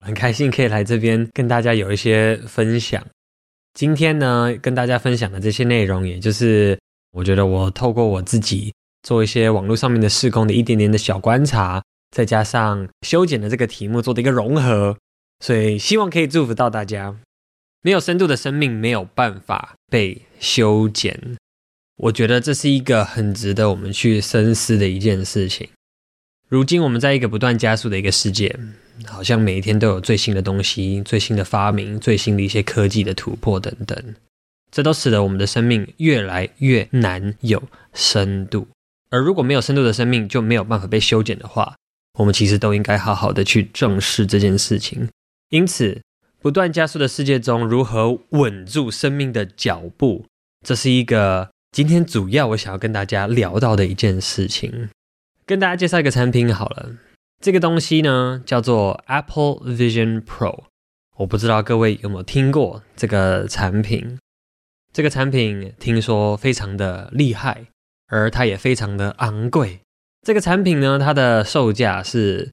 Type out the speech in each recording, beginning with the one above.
很开心可以来这边跟大家有一些分享。今天呢，跟大家分享的这些内容，也就是我觉得我透过我自己做一些网络上面的事工的一点点的小观察，再加上修剪的这个题目做的一个融合，所以希望可以祝福到大家。没有深度的生命没有办法被修剪，我觉得这是一个很值得我们去深思的一件事情。如今我们在一个不断加速的一个世界，好像每一天都有最新的东西、最新的发明、最新的一些科技的突破等等，这都使得我们的生命越来越难有深度。而如果没有深度的生命就没有办法被修剪的话，我们其实都应该好好的去正视这件事情。因此不断加速的世界中，如何稳住生命的脚步，这是一个今天主要我想要跟大家聊到的一件事情。跟大家介绍一个产品好了，这个东西呢叫做 Apple Vision Pro， 我不知道各位有没有听过这个产品。这个产品听说非常的厉害，而它也非常的昂贵。这个产品呢，它的售价是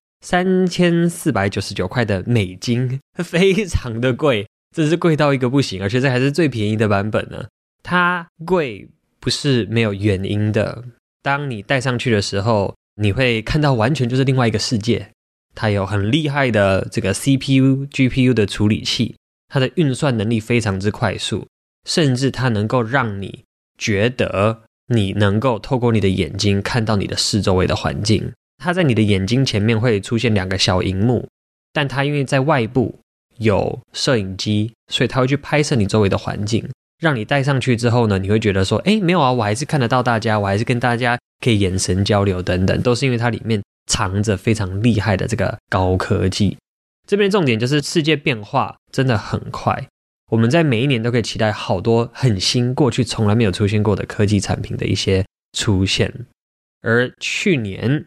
3499块的美金，非常的贵，真是贵到一个不行，而且这还是最便宜的版本呢。它贵不是没有原因的，当你戴上去的时候，你会看到完全就是另外一个世界。它有很厉害的这个 CPU、GPU 的处理器，它的运算能力非常之快速，甚至它能够让你觉得你能够透过你的眼睛看到你的四周围的环境。它在你的眼睛前面会出现2个小萤幕，但它因为在外部有摄影机，所以它会去拍摄你周围的环境，让你戴上去之后呢，你会觉得说没有啊，我还是看得到大家，我还是跟大家可以眼神交流等等，都是因为它里面藏着非常厉害的这个高科技。这边的重点就是世界变化真的很快，我们在每一年都可以期待好多很新过去从来没有出现过的科技产品的一些出现。而去年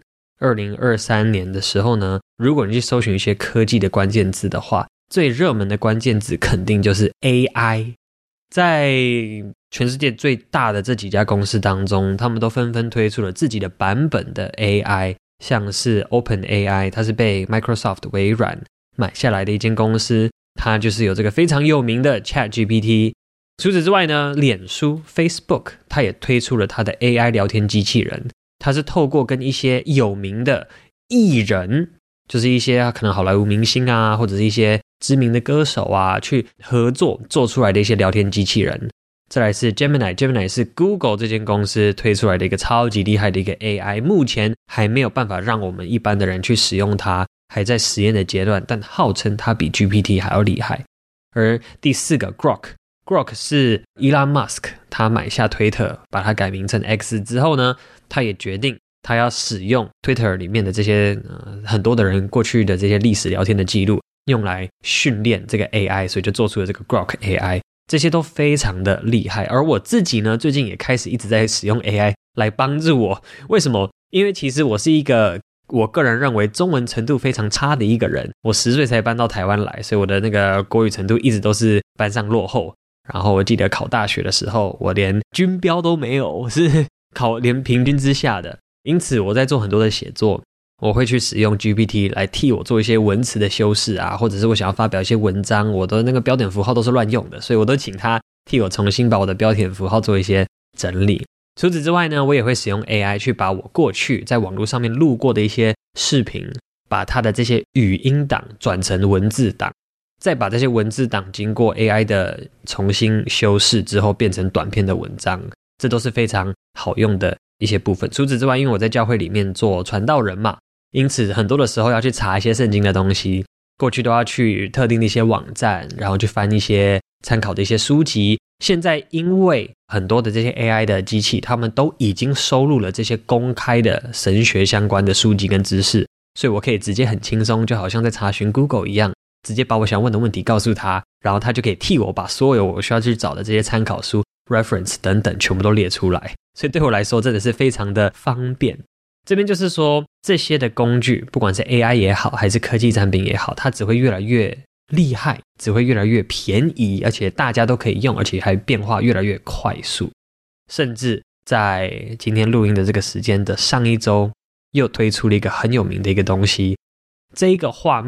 2023年的时候呢，如果你去搜寻一些科技的关键字的话，最热门的关键字肯定就是 AI。 在全世界最大的这几家公司当中，他们都纷纷推出了自己的版本的 AI， 像是 OpenAI， 它是被 Microsoft 微软买下来的一间公司，它就是有这个非常有名的 ChatGPT。 除此之外呢，脸书 Facebook 它也推出了它的 AI 聊天机器人，它是透过跟一些有名的艺人，就是一些可能好莱坞明星啊，或者是一些知名的歌手啊，去合作做出来的一些聊天机器人。再来是 Gemini 是 Google 这间公司推出来的一个超级厉害的一个 AI， 目前还没有办法让我们一般的人去使用它，还在实验的阶段，但号称它比 GPT 还要厉害。而第4个 Grok 是 Elon Musk 他买下 Twitter 把它改名成 X 之后呢，他也决定他要使用 Twitter 里面的这些很多的人过去的这些历史聊天的记录，用来训练这个 AI， 所以就做出了这个 Grok AI。 这些都非常的厉害。而我自己呢，最近也开始一直在使用 AI 来帮助我。为什么？因为其实我是一个我个人认为中文程度非常差的一个人，我10岁才搬到台湾来，所以我的那个国语程度一直都是班上落后。然后我记得考大学的时候，我连均标都没有，我是考连平均之下的。因此我在做很多的写作，我会去使用 GPT 来替我做一些文词的修饰啊，或者是我想要发表一些文章，我的那个标点符号都是乱用的，所以我都请他替我重新把我的标点符号做一些整理。除此之外呢，我也会使用 AI 去把我过去在网络上面录过的一些视频，把它的这些语音档转成文字档，再把这些文字档经过 AI 的重新修饰之后变成短篇的文章，这都是非常好用的一些部分。除此之外，因为我在教会里面做传道人嘛，因此很多的时候要去查一些圣经的东西，过去都要去特定的一些网站，然后去翻一些参考的一些书籍。现在因为很多的这些 AI 的机器，他们都已经收录了这些公开的神学相关的书籍跟知识，所以我可以直接很轻松，就好像在查询 Google 一样，直接把我想问的问题告诉他，然后他就可以替我把所有我需要去找的这些参考书 reference 等等全部都列出来，所以对我来说真的是非常的方便。这边就是说，这些的工具不管是 AI 也好还是科技产品也好，它只会越来越厉害，只会越来越便宜，而且大家都可以用，而且还变化越来越快速。甚至在今天录音的这个时间的上一周，又推出了一个很有名的一个东西，这一个画面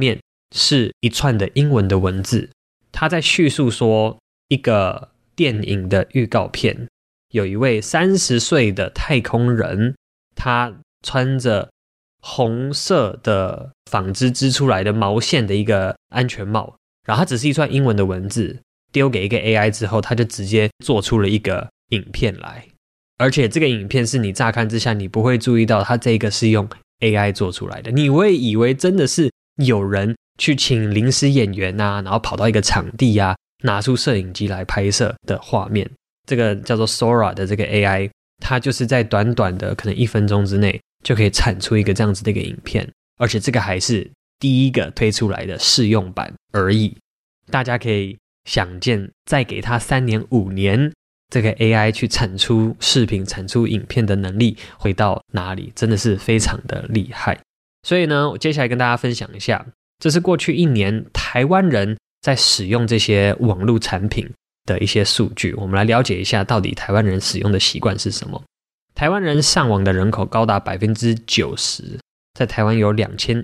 是一串的英文的文字，它在叙述说一个电影的预告片，有一位30岁的太空人，他穿着红色的纺织织出来的毛线的一个安全帽，然后它只是一串英文的文字，丢给一个 AI 之后，它就直接做出了一个影片来，而且这个影片是你乍看之下你不会注意到它这个是用 AI 做出来的，你会以为真的是有人去请临时演员啊，然后跑到一个场地啊，拿出摄影机来拍摄的画面。这个叫做 Sora 的这个 AI， 它就是在短短的可能1分钟之内就可以产出一个这样子的一个影片，而且这个还是第一个推出来的试用版而已。大家可以想见，再给它3年5年，这个 AI 去产出视频产出影片的能力会到哪里，真的是非常的厉害。所以呢，我接下来跟大家分享一下，这是过去1年台湾人在使用这些网络产品的一些数据，我们来了解一下到底台湾人使用的习惯是什么。台湾人上网的人口高达 90%， 在台湾有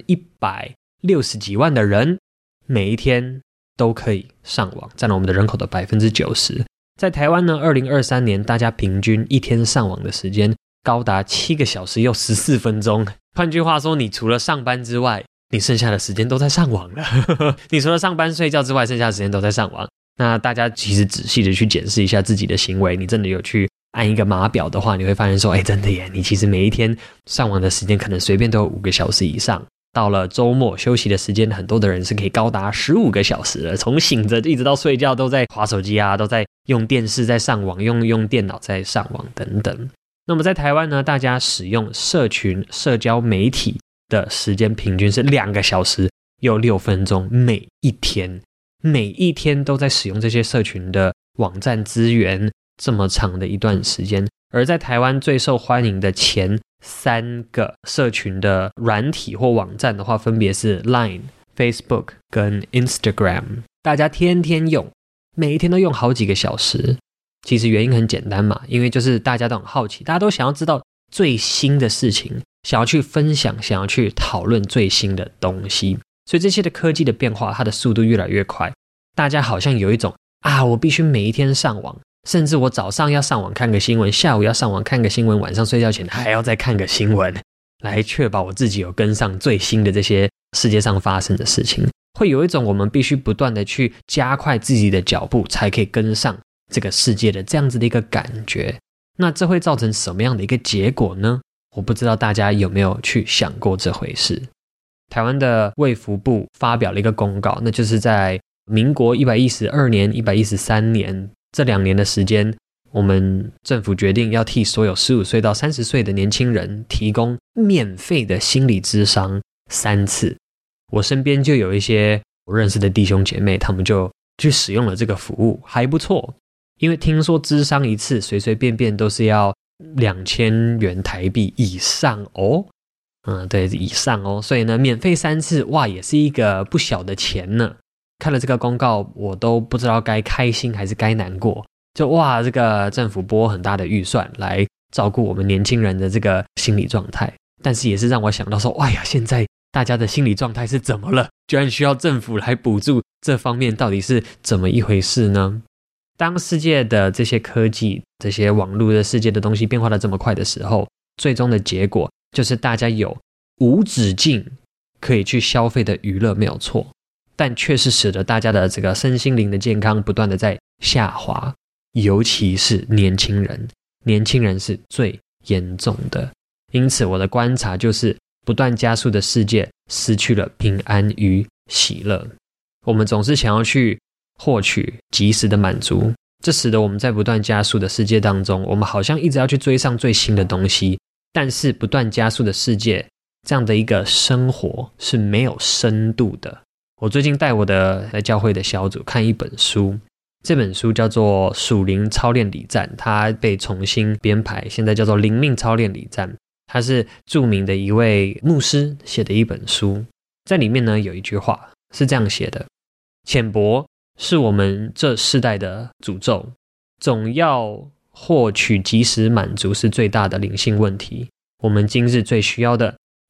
2160几万的人每一天都可以上网，占了我们的人口的 90%。 在台湾呢，2023年大家平均一天上网的时间高达7个小时又14分钟。换句话说，你除了上班之外，你剩下的时间都在上网了你除了上班睡觉之外，剩下的时间都在上网。那大家其实仔细的去检视一下自己的行为，你真的有去按一个码表的话，你会发现说，真的耶，你其实每一天上网的时间可能随便都有5个小时以上。到了周末休息的时间，很多的人是可以高达15个小时了，从醒着一直到睡觉都在滑手机啊，都在用电视在上网，用电脑在上网等等。那么在台湾呢，大家使用社群社交媒体的时间平均是2个小时又6分钟，每一天都在使用这些社群的网站资源，这么长的一段时间。而在台湾最受欢迎的前3个社群的软体或网站的话，分别是 Line、Facebook 跟 Instagram， 大家天天用，每一天都用好几个小时。其实原因很简单嘛，因为就是大家都很好奇，大家都想要知道最新的事情，想要去分享，想要去讨论最新的东西。所以这些的科技的变化，它的速度越来越快，大家好像有一种我必须每一天上网，甚至我早上要上网看个新闻，下午要上网看个新闻，晚上睡觉前还要再看个新闻，来确保我自己有跟上最新的这些世界上发生的事情。会有一种我们必须不断的去加快自己的脚步，才可以跟上这个世界的这样子的一个感觉。那这会造成什么样的一个结果呢？我不知道大家有没有去想过这回事。台湾的卫福部发表了一个公告，那就是在民国112年、113年这2年的时间，我们政府决定要替所有15岁到30岁的年轻人提供免费的心理咨商3次。我身边就有一些我认识的弟兄姐妹，他们就去使用了这个服务，还不错。因为听说咨商一次随随便便都是要2000元台币以上哦。对，以上哦。所以呢，免费3次，哇，也是一个不小的钱呢。看了这个公告，我都不知道该开心还是该难过。就哇，这个政府拨很大的预算来照顾我们年轻人的这个心理状态，但是也是让我想到说，哎呀，现在大家的心理状态是怎么了？居然需要政府来补助，这方面到底是怎么一回事呢？当世界的这些科技、这些网络的世界的东西变化得这么快的时候，最终的结果就是大家有无止境可以去消费的娱乐没有错，但却是使得大家的这个身心灵的健康不断的在下滑，尤其是年轻人，年轻人是最严重的。因此我的观察就是不断加速的世界失去了平安与喜乐。我们总是想要去获取及时的满足，这使得我们在不断加速的世界当中，我们好像一直要去追上最新的东西，但是不断加速的世界这样的一个生活是没有深度的。我最近带我的在教会的小组看一本书，这本书叫做《属灵操练礼赞》，它被重新编排，现在叫做《灵命操练礼赞》。它是著名的一位牧师写的一本书，在里面呢有一句话是这样写的：浅薄是我们这世代的诅咒，总要获取及时满足是最大的灵性问题。我们今日最需要的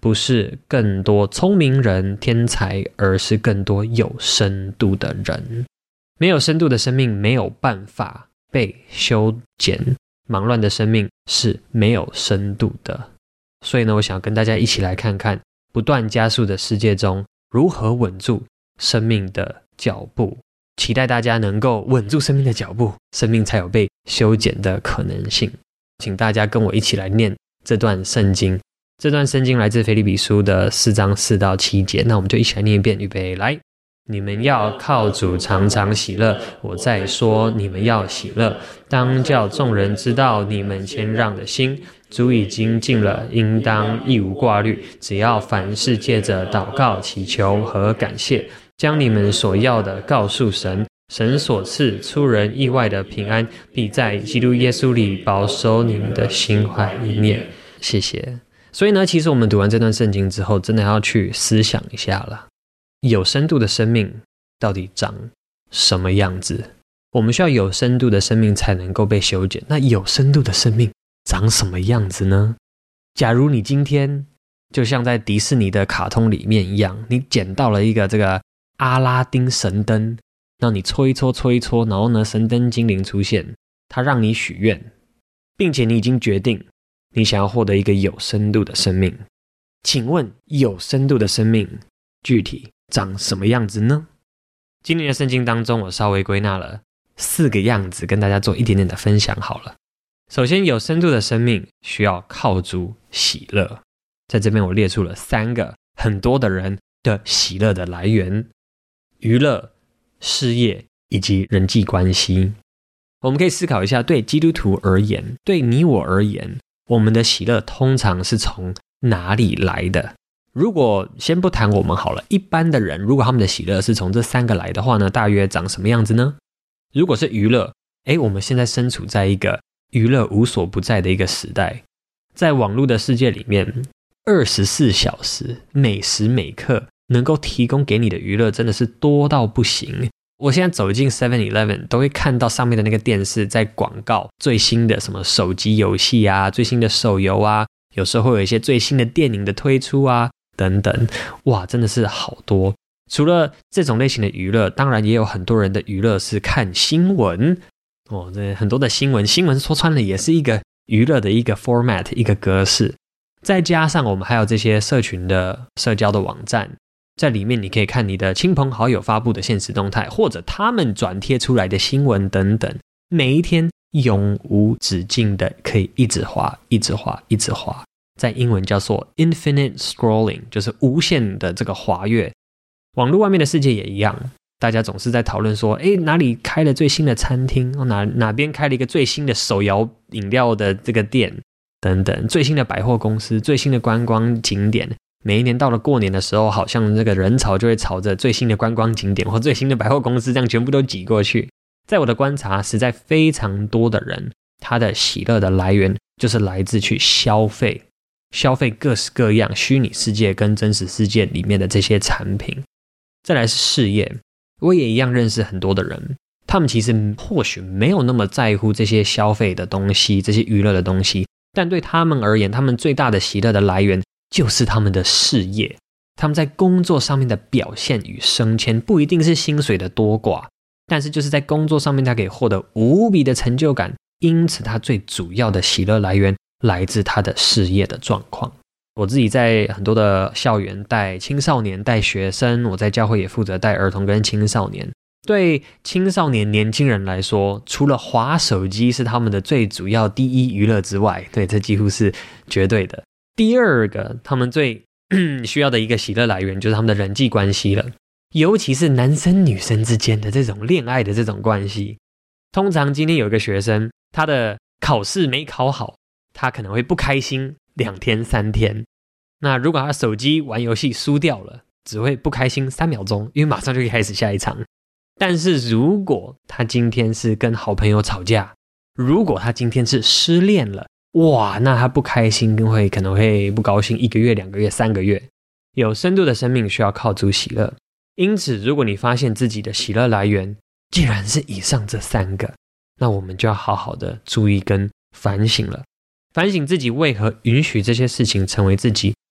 不是更多聪明人、天才，而是更多有深度的人。没有深度的生命没有办法被修剪，忙乱的生命是没有深度的。所以呢，我想跟大家一起来看看不断加速的世界中如何稳住生命的脚步，期待大家能够稳住生命的脚步，生命才有被修剪的可能性。请大家跟我一起来念这段圣经，这段圣经来自腓立比书的4章4到7节，那我们就一起来念一遍，预备来。你们要靠主常常喜乐，我再说你们要喜乐，当叫众人知道你们谦让的心，主已经尽了，应当一无挂虑，只要凡事借着祷告、祈求和感谢，将你们所要的告诉神，神所赐出人意外的平安，必在基督耶稣里保守你们的心怀意念。谢谢。所以呢，其实我们读完这段圣经之后，真的要去思想一下了，有深度的生命到底长什么样子？我们需要有深度的生命才能够被修剪。那有深度的生命长什么样子呢？假如你今天就像在迪士尼的卡通里面一样，你捡到了一个这个阿拉丁神灯，那你搓一搓搓一搓，然后呢神灯精灵出现，它让你许愿，并且你已经决定你想要获得一个有深度的生命。请问有深度的生命具体长什么样子呢？今年的圣经当中，我稍微归纳了4个样子，跟大家做一点点的分享好了。首先，有深度的生命需要靠主喜乐，在这边我列出了3个很多的人的喜乐的来源：娱乐、事业以及人际关系。我们可以思考一下，对基督徒而言，对你我而言，我们的喜乐通常是从哪里来的？如果先不谈我们好了，一般的人如果他们的喜乐是从这3个来的话呢，大约长什么样子呢？如果是娱乐，我们现在身处在一个娱乐无所不在的一个时代，在网络的世界里面，24小时每时每刻能够提供给你的娱乐真的是多到不行。我现在走进 7-Eleven 都会看到上面的那个电视在广告最新的什么手机游戏啊，最新的手游啊，有时候会有一些最新的电影的推出啊等等，哇，真的是好多。除了这种类型的娱乐，当然也有很多人的娱乐是看新闻这很多的新闻说穿了也是一个娱乐的一个 format 一个格式。再加上我们还有这些社群的社交的网站，在里面你可以看你的亲朋好友发布的限时动态，或者他们转贴出来的新闻等等，每一天永无止境的可以一直滑一直滑一直滑，在英文叫做 infinite scrolling， 就是无限的这个滑跃。网络外面的世界也一样，大家总是在讨论说哪里开了最新的餐厅，哪边开了一个最新的手摇饮料的这个店等等，最新的百货公司，最新的观光景点。每一年到了过年的时候，好像那个人潮就会朝着最新的观光景点或最新的百货公司这样全部都挤过去。在我的观察，实在非常多的人，他的喜乐的来源就是来自去消费各式各样虚拟世界跟真实世界里面的这些产品。再来是事业，我也一样认识很多的人，他们其实或许没有那么在乎这些消费的东西，这些娱乐的东西，但对他们而言，他们最大的喜乐的来源就是他们的事业。他们在工作上面的表现与升迁，不一定是薪水的多寡，但是就是在工作上面他可以获得无比的成就感，因此他最主要的喜乐来源来自他的事业的状况。我自己在很多的校园带青少年带学生，我在教会也负责带儿童跟青少年。对青少年年轻人来说，除了滑手机是他们的最主要第一娱乐之外，对，这几乎是绝对的。第二个他们最需要的一个喜乐来源就是他们的人际关系了，尤其是男生女生之间的这种恋爱的这种关系。通常今天有一个学生，他的考试没考好，他可能会不开心2天3天。那如果他手机玩游戏输掉了，只会不开心3秒钟，因为马上就可以开始下一场。但是如果他今天是跟好朋友吵架，如果他今天是失恋了，哇，那他不开心可能会不高兴1个月2个月3个月。有深度的生命需要靠主喜乐，因此如果你发现自己的喜乐来源既然是以上这3个，那我们就要好好的注意跟反省了，反省自己为何允许这些事情成为自己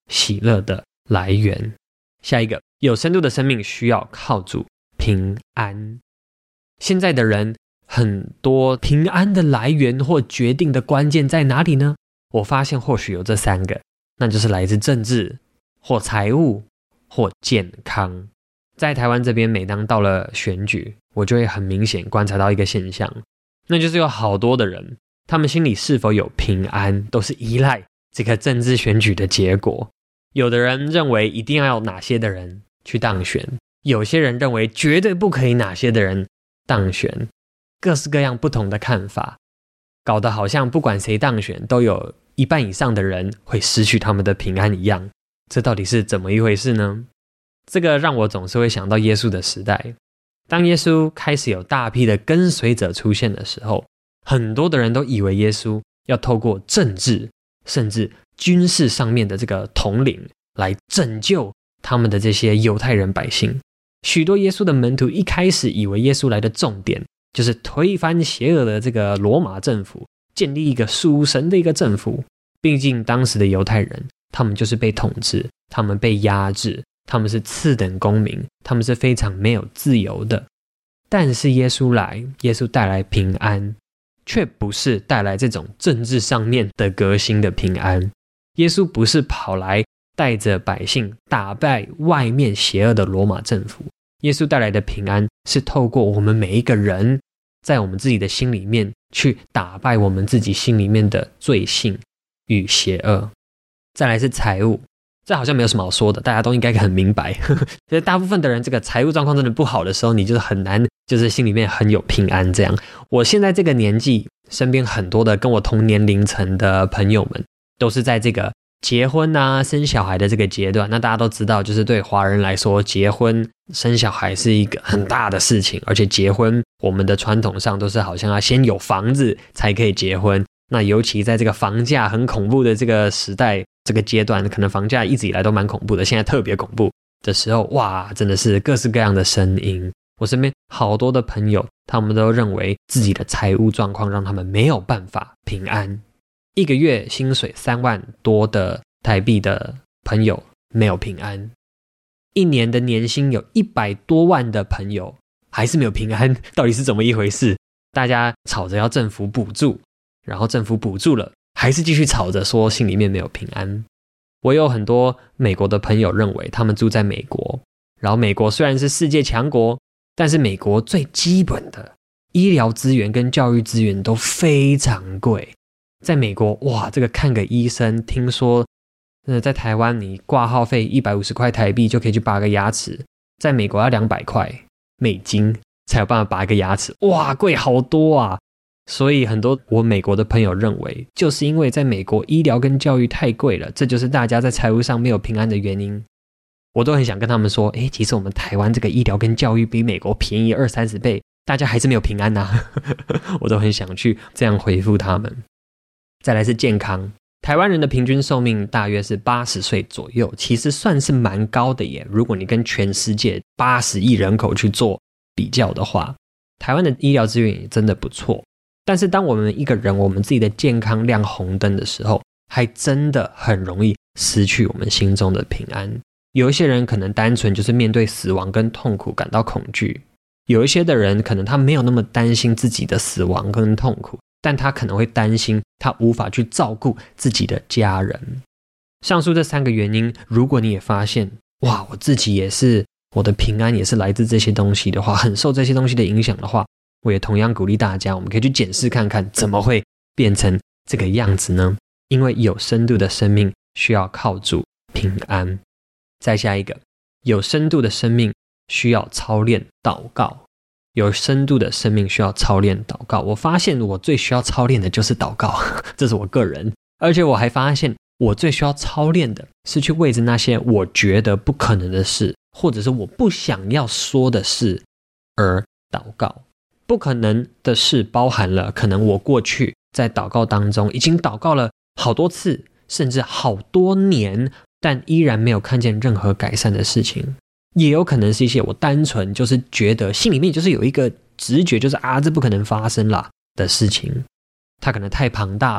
喜乐的来源。下一个，有深度的生命需要靠主平安。现在的人很多平安的来源或决定的关键在哪里呢？我发现或许有这3个，那就是来自政治或财务或健康。在台湾这边，每当到了选举，我就会很明显观察到一个现象，那就是有好多的人，他们心里是否有平安，都是依赖这个政治选举的结果。有的人认为一定要有哪些的人去当选，有些人认为绝对不可以哪些的人当选，各式各样不同的看法，搞得好像不管谁当选，都有一半以上的人会失去他们的平安一样。这到底是怎么一回事呢？这个让我总是会想到耶稣的时代。当耶稣开始有大批的跟随者出现的时候，很多的人都以为耶稣要透过政治甚至军事上面的这个统领来拯救他们的这些犹太人百姓。许多耶稣的门徒一开始以为耶稣来的重点就是推翻邪恶的这个罗马政府，建立一个属神的一个政府。毕竟当时的犹太人，他们就是被统治，他们被压制，他们是次等公民，他们是非常没有自由的。但是耶稣来，耶稣带来平安，却不是带来这种政治上面的革新的平安。耶稣不是跑来带着百姓打败外面邪恶的罗马政府，耶稣带来的平安是透过我们每一个人在我们自己的心里面去打败我们自己心里面的罪性与邪恶。再来是财务，这好像没有什么好说的，大家都应该很明白。所以大部分的人这个财务状况真的不好的时候，你就是很难就是心里面很有平安这样。我现在这个年纪，身边很多的跟我同年龄层的朋友们都是在这个结婚啊生小孩的这个阶段。那大家都知道，就是对华人来说，结婚生小孩是一个很大的事情，而且结婚我们的传统上都是好像要先有房子才可以结婚。那尤其在这个房价很恐怖的这个时代，这个阶段，可能房价一直以来都蛮恐怖的，现在特别恐怖的时候，哇，真的是各式各样的声音。我身边好多的朋友，他们都认为自己的财务状况让他们没有办法平安。一个月薪水3万多的台币的朋友没有平安，一年的年薪有100多万的朋友还是没有平安，到底是怎么一回事？大家吵着要政府补助，然后政府补助了，还是继续吵着说心里面没有平安。我有很多美国的朋友认为他们住在美国，然后美国虽然是世界强国，但是美国最基本的医疗资源跟教育资源都非常贵。在美国，哇，这个看个医生，听说在台湾你挂号费150块台币就可以去拔个牙齿，在美国要200块美金才有办法拔一个牙齿，哇，贵好多啊！所以很多我美国的朋友认为，就是因为在美国医疗跟教育太贵了，这就是大家在财务上没有平安的原因。我都很想跟他们说，其实我们台湾这个医疗跟教育比美国便宜20-30倍，大家还是没有平安啊。我都很想去这样回复他们。再来是健康，台湾人的平均寿命大约是80岁左右，其实算是蛮高的耶。如果你跟全世界80亿人口去做比较的话，台湾的医疗资源也真的不错。但是当我们一个人我们自己的健康亮红灯的时候，还真的很容易失去我们心中的平安。有一些人可能单纯就是面对死亡跟痛苦感到恐惧，有一些的人可能他没有那么担心自己的死亡跟痛苦，但他可能会担心他无法去照顾自己的家人。上述这3个原因，如果你也发现，哇，我自己也是，我的平安也是来自这些东西的话，很受这些东西的影响的话，我也同样鼓励大家，我们可以去检视看看，怎么会变成这个样子呢？因为有深度的生命需要靠主平安。再下一个，有深度的生命需要操练祷告。有深度的生命需要操练祷告。我发现我最需要操练的就是祷告，这是我个人。而且我还发现我最需要操练的是去为着那些我觉得不可能的事，或者是我不想要说的事而祷告。不可能的事包含了可能我过去在祷告当中已经祷告了好多次，甚至好多年，但依然没有看见任何改善的事情。也有可能是一些我单纯就是觉得心里面就是有一个直觉，就是这不可能发生啦的事情。它可能太庞大了，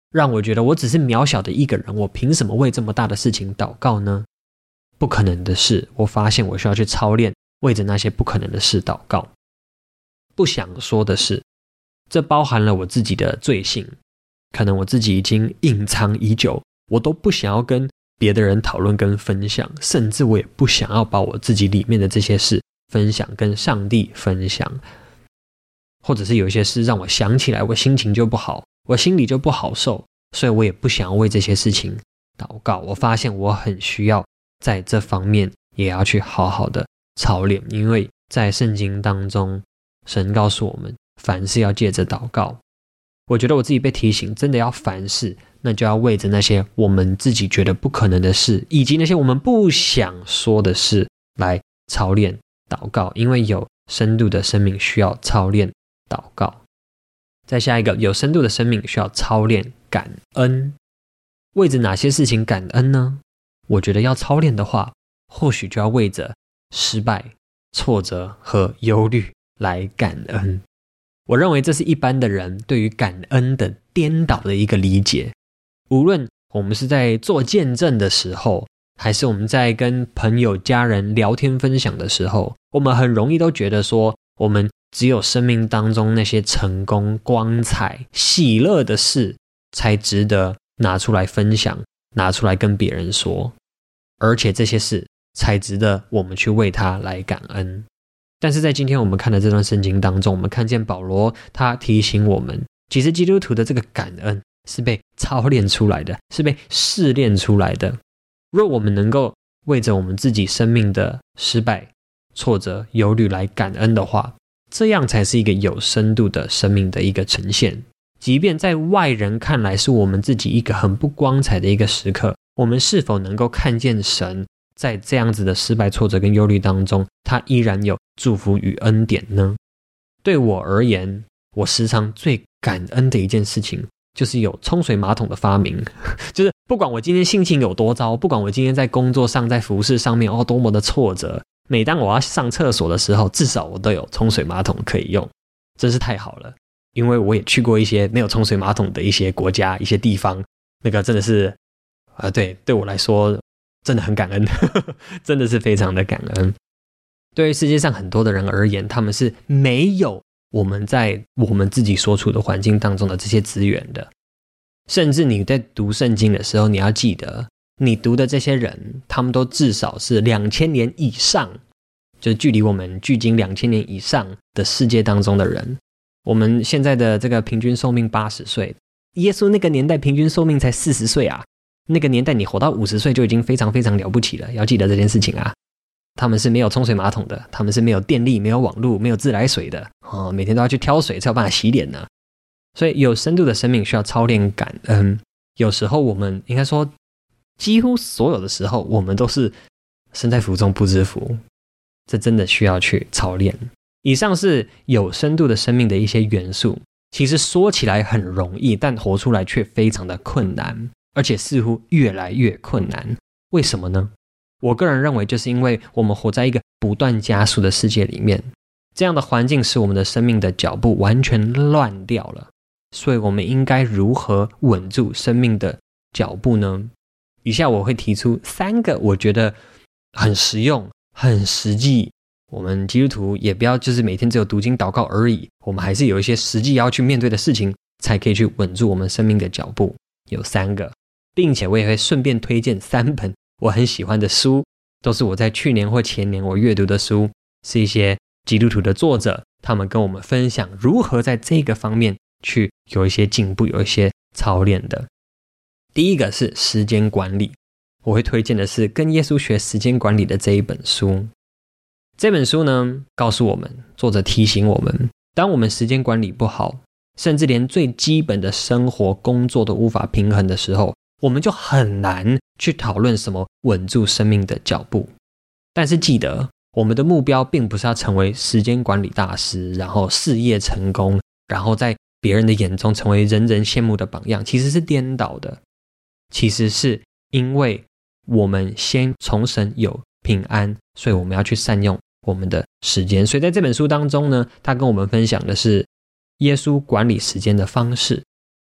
让我觉得我只是渺小的一个人，我凭什么为这么大的事情祷告呢？不可能的事，我发现我需要去操练为着那些不可能的事祷告。不想说的是，这包含了我自己的罪性，可能我自己已经隐藏已久，我都不想要跟别的人讨论跟分享，甚至我也不想要把我自己里面的这些事分享跟上帝分享，或者是有一些事让我想起来我心情就不好，我心里就不好受，所以我也不想要为这些事情祷告。我发现我很需要在这方面也要去好好的操练，因为在圣经当中神告诉我们凡事要借着祷告。我觉得我自己被提醒真的要凡事，那就要为着那些我们自己觉得不可能的事，以及那些我们不想说的事来操练祷告，因为有深度的生命需要操练祷告。再下一个，有深度的生命需要操练感恩。为着哪些事情感恩呢？我觉得要操练的话，或许就要为着失败、挫折和忧虑来感恩。我认为这是一般的人对于感恩的颠倒的一个理解。无论我们是在做见证的时候，还是我们在跟朋友家人聊天分享的时候，我们很容易都觉得说，我们只有生命当中那些成功、光彩、喜乐的事才值得拿出来分享，拿出来跟别人说，而且这些事才值得我们去为他来感恩。但是在今天我们看的这段圣经当中，我们看见保罗他提醒我们，其实基督徒的这个感恩是被操练出来的，是被试炼出来的。若我们能够为着我们自己生命的失败、挫折、忧虑来感恩的话，这样才是一个有深度的生命的一个呈现。即便在外人看来是我们自己一个很不光彩的一个时刻，我们是否能够看见神在这样子的失败、挫折跟忧虑当中，他依然有祝福与恩典呢？对我而言，我时常最感恩的一件事情就是有冲水马桶的发明。就是不管我今天心情有多糟，不管我今天在工作上、在服事上面多么的挫折，每当我要上厕所的时候，至少我都有冲水马桶可以用，真是太好了。因为我也去过一些没有冲水马桶的一些国家、一些地方，那个真的是对我来说真的很感恩真的是非常的感恩。对于世界上很多的人而言，他们是没有我们在我们自己所处的环境当中的这些资源的。甚至你在读圣经的时候，你要记得你读的这些人，他们都至少是2000年以上，就是距离我们距今2000年以上的世界当中的人。我们现在的这个平均寿命80岁，耶稣那个年代平均寿命才40岁啊，那个年代你活到50岁就已经非常非常了不起了，要记得这件事情啊。他们是没有冲水马桶的，他们是没有电力、没有网络、没有自来水的每天都要去挑水才有办法洗脸呢。所以有深度的生命需要操练感恩。有时候我们应该说几乎所有的时候我们都是身在福中不知福，这真的需要去操练。以上是有深度的生命的一些元素，其实说起来很容易，但活出来却非常的困难，而且似乎越来越困难。为什么呢？我个人认为就是因为我们活在一个不断加速的世界里面，这样的环境使我们的生命的脚步完全乱掉了。所以我们应该如何稳住生命的脚步呢？以下我会提出3个我觉得很实用、很实际，我们基督徒也不要就是每天只有读经祷告而已，我们还是有一些实际要去面对的事情，才可以去稳住我们生命的脚步。有3个，并且我也会顺便推荐3本我很喜欢的书，都是我在去年或前年我阅读的书，是一些基督徒的作者，他们跟我们分享如何在这个方面去有一些进步，有一些操练的。第一个是时间管理，我会推荐的是跟耶稣学时间管理的这一本书。这本书呢，告诉我们，作者提醒我们，当我们时间管理不好，甚至连最基本的生活工作都无法平衡的时候，我们就很难去讨论什么稳住生命的脚步。但是记得，我们的目标并不是要成为时间管理大师，然后事业成功，然后在别人的眼中成为人人羡慕的榜样，其实是颠倒的。其实是因为我们先从神有平安，所以我们要去善用我们的时间。所以在这本书当中呢，他跟我们分享的是耶稣管理时间的方式。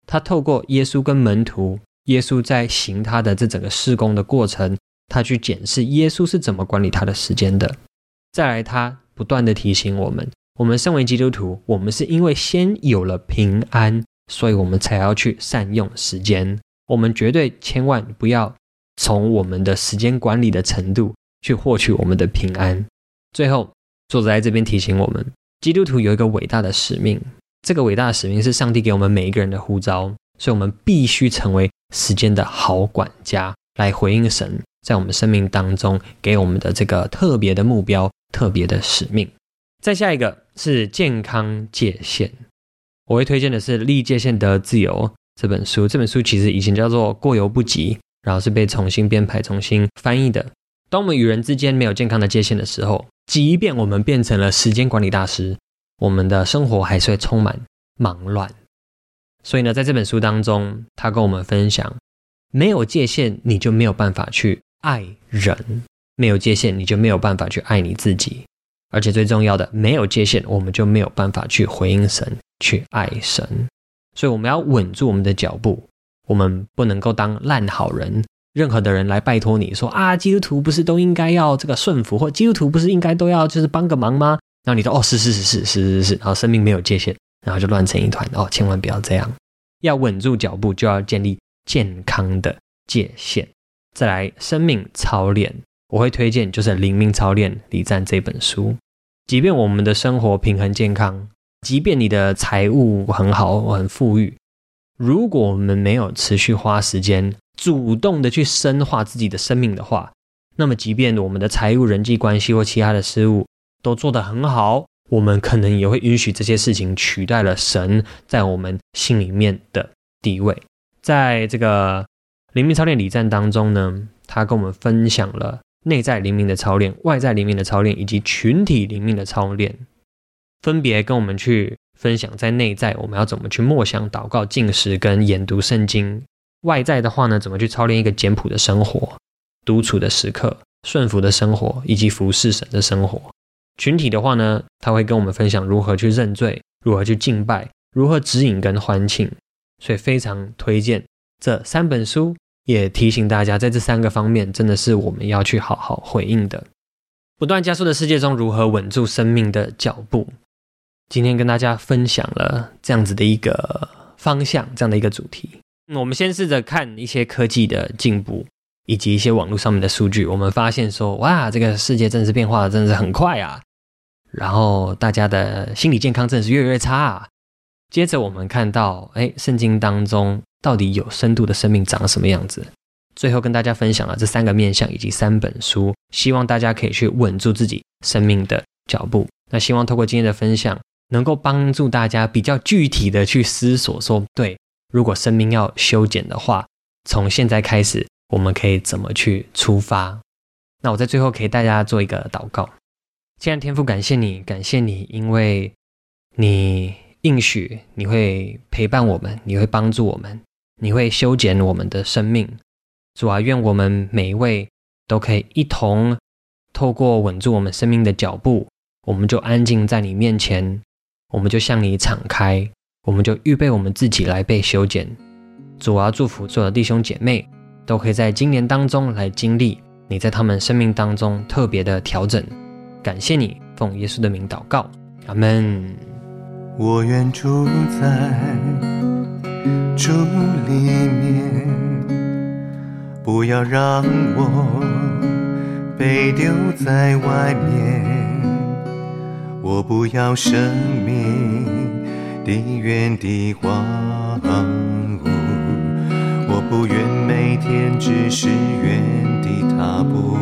他透过耶稣跟门徒，耶稣在行他的这整个事工的过程，他去检视耶稣是怎么管理他的时间的。再来，他不断的提醒我们，我们身为基督徒，我们是因为先有了平安，所以我们才要去善用时间。我们绝对千万不要从我们的时间管理的程度去获取我们的平安。最后，作者在这边提醒我们，基督徒有一个伟大的使命，这个伟大的使命是上帝给我们每一个人的呼召，所以我们必须成为时间的好管家，来回应神在我们生命当中给我们的这个特别的目标、特别的使命。再下一个是健康界限，我会推荐的是《立界限得自由》这本书。这本书其实以前叫做《过犹不及》，然后是被重新编排、重新翻译的。当我们与人之间没有健康的界限的时候，即便我们变成了时间管理大师，我们的生活还是会充满忙乱。所以呢，在这本书当中，他跟我们分享，没有界限你就没有办法去爱人，没有界限你就没有办法去爱你自己，而且最重要的，没有界限我们就没有办法去回应神，去爱神。所以我们要稳住我们的脚步，我们不能够当烂好人。任何的人来拜托你说啊，基督徒不是都应该要这个顺服，或基督徒不是应该都要就是帮个忙吗？然后你说是，然后生命没有界限，然后就乱成一团。千万不要这样，要稳住脚步，就要建立健康的界限。再来，生命操练，我会推荐就是《灵命操练礼赞》这本书。即便我们的生活平衡健康，即便你的财务很好，很富裕，如果我们没有持续花时间主动的去深化自己的生命的话，那么即便我们的财务、人际关系或其他的事物都做得很好，我们可能也会允许这些事情取代了神在我们心里面的地位。在这个灵命操练礼赞当中呢，他跟我们分享了内在灵命的操练、外在灵命的操练以及群体灵命的操练，分别跟我们去分享在内在我们要怎么去默想、祷告、禁食跟研读圣经，外在的话呢，怎么去操练一个简朴的生活、独处的时刻、顺服的生活以及服侍神的生活。群体的话呢，他会跟我们分享如何去认罪、如何去敬拜、如何指引跟欢庆。所以非常推荐这3本书，也提醒大家在这3个方面真的是我们要去好好回应的。不断加速的世界中，如何稳住生命的脚步，今天跟大家分享了这样子的一个方向，这样的一个主题。我们先试着看一些科技的进步以及一些网络上面的数据，我们发现说，哇，这个世界真的是变化的真的是很快啊，然后大家的心理健康真的是越来越差啊。接着我们看到圣经当中到底有深度的生命长什么样子。最后跟大家分享了这3个面向以及3本书，希望大家可以去稳住自己生命的脚步。那希望透过今天的分享能够帮助大家比较具体的去思索说，对，如果生命要修剪的话，从现在开始我们可以怎么去出发。那我在最后给大家做一个祷告。亲爱的天父，感谢你，因为你应许你会陪伴我们，你会帮助我们，你会修剪我们的生命。主啊，愿我们每一位都可以一同透过稳住我们生命的脚步，我们就安静在你面前，我们就向你敞开，我们就预备我们自己来被修剪。主啊，祝福所有的弟兄姐妹都可以在今年当中来经历你在他们生命当中特别的调整。感谢你，奉耶稣的名祷告，阿们。 我愿住在主里面，不要让我被丢在外面。我不要生命的原地荒芜，我不愿每天只是原地踏步。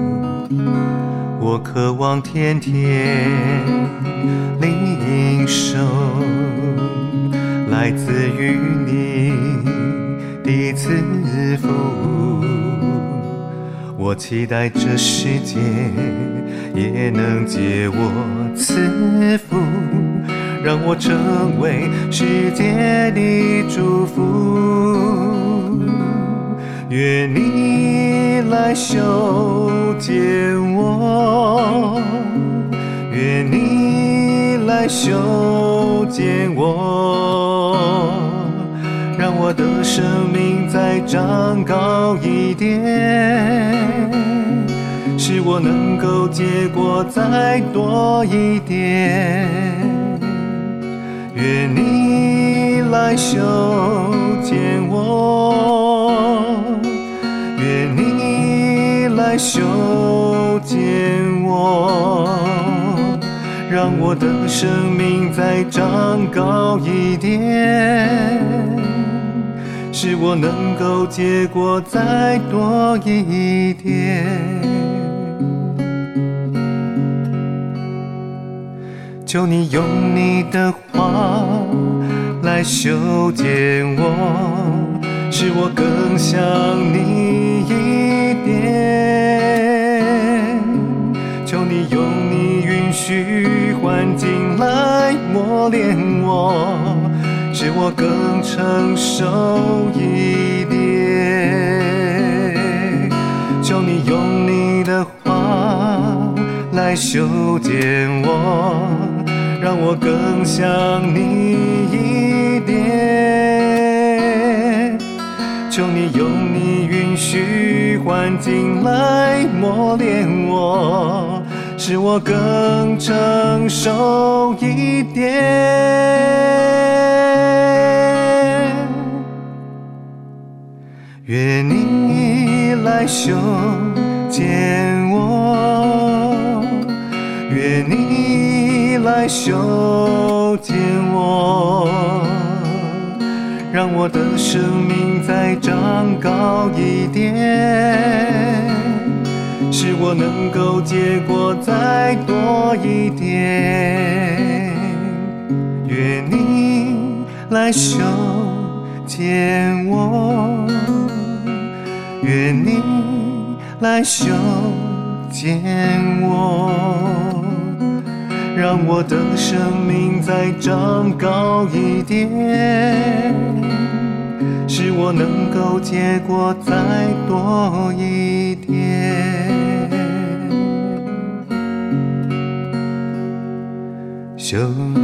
我渴望天天领受来自于你的赐福，我期待这世界也能借我赐福，让我成为世界的祝福。愿你来修剪我，愿你来修剪我， 让我的生命再长高一点，使我能够结果再多一点。愿你来修剪我，愿你来修剪我，让我的生命再长高一点，使我能够结果再多一点。求你用你的话来修剪我，使我更像你一点。求你用你允许环境来磨练我，使我更成熟一点。求你用你的话来修剪我，让我更像你一点。求你用你允许环境来磨练我，使我更成熟一点。愿你来修剪我，愿你来修剪我，让我的生命再长高一点，使我能够结果再多一点。愿你来修剪我，愿你来修剪我，让我的生命再长高一点，使我能够结果再多一点。修